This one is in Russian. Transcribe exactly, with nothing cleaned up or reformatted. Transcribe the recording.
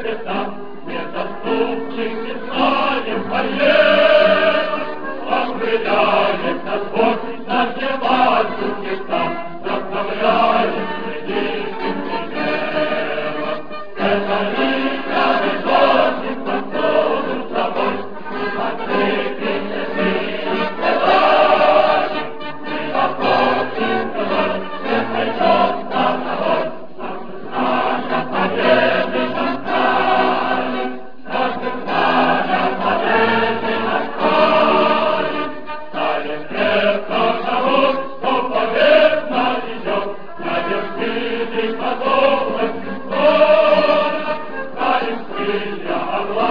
лета, не заступник, не знаем поет, окрыляет нас Бог, надевает чудеса, заставляет великим примером. Это линия везет по полу собой, открытый мир педаль, и напротив вдоль, не пойдет на ногой, знамя победы наставит, наше знамя победы наставит, ставит крепко того, кто победно идет, на вершине подобных город, ставим крылья орла.